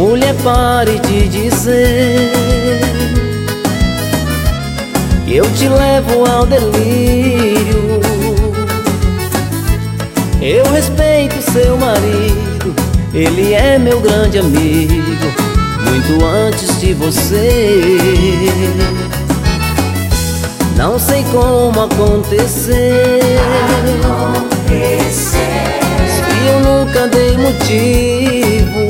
Mulher, pare de dizer que eu te levo ao delírio. Eu respeito seu marido, ele é meu grande amigo, muito antes de você. Não sei como aconteceu, se eu nunca dei motivo.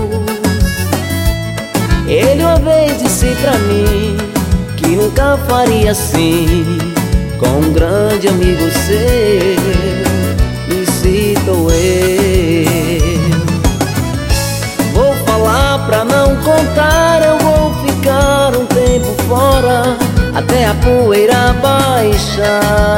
Ele uma vez disse pra mim que nunca faria assim com um grande amigo seu, e citou eu. Vou falar pra não contar, eu vou ficar um tempo fora até a poeira baixar.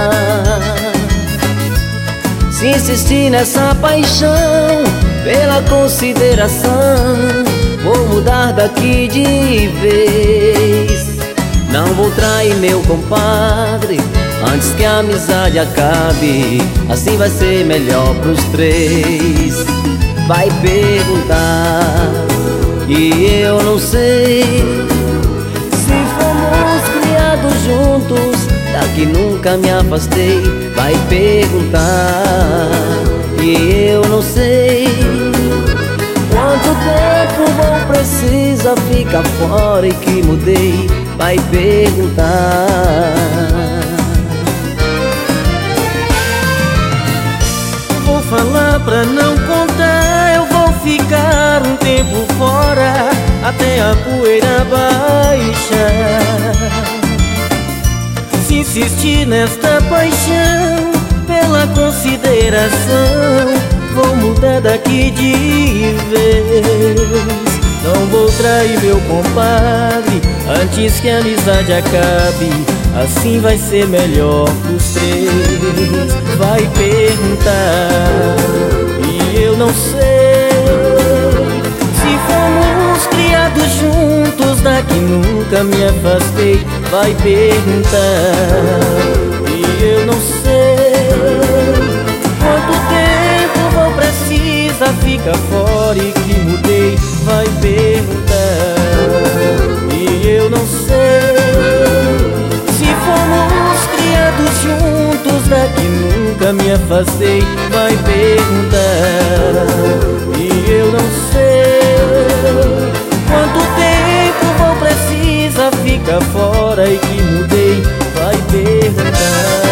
Se insistir nessa paixão pela consideração, vou mudar daqui de vez. Não vou trair meu compadre antes que a amizade acabe, assim vai ser melhor pros três. Vai perguntar e eu não sei se fomos criados juntos, daqui nunca me afastei. Vai perguntar e eu não sei quanto tempo vou precisar ficar fora e que mudei. Vai perguntar. Vou falar pra não contar, eu vou ficar um tempo fora até a poeira baixar. Se insistir nesta paixão pela consideração, vou mudar daqui de vez. Não vou trair meu compadre antes que a amizade acabe, assim vai ser melhor pros três. Vai perguntar e eu não sei se fomos criados juntos, daqui nunca me afastei. Vai perguntar e eu não sei quanto tempo vou precisar ficar fora e que mudei. Vai perguntar e eu não sei se fomos criados juntos, daqui nunca me afastei. Vai perguntar e eu não sei quanto tempo vou precisar ficar fora e que mudei. Vai perguntar.